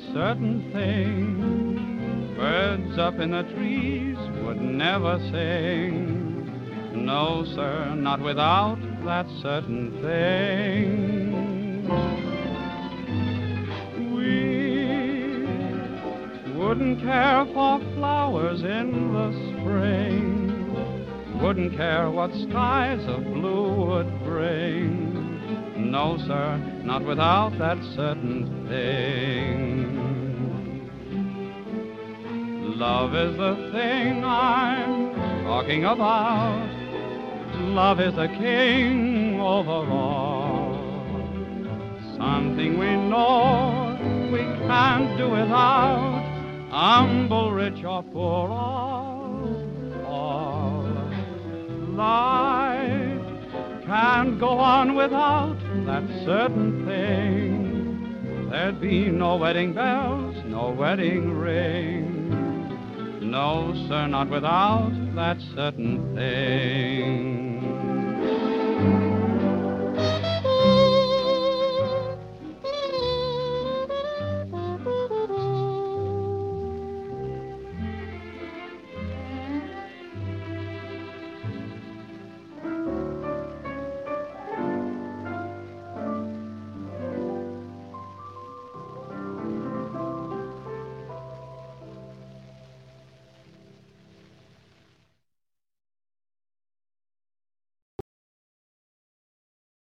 certain thing birds up in the trees would never sing. No, sir, not without that certain thing. We wouldn't care for flowers in the spring, wouldn't care what skies of blue would bring. No, sir, not without that certain thing. Love is the thing I'm talking about. Love is the king over all. Something we know we can't do without, humble, rich, or poor, all. Life can't go on without that certain thing. There'd be no wedding bells, no wedding ring. No, sir, not without that certain thing.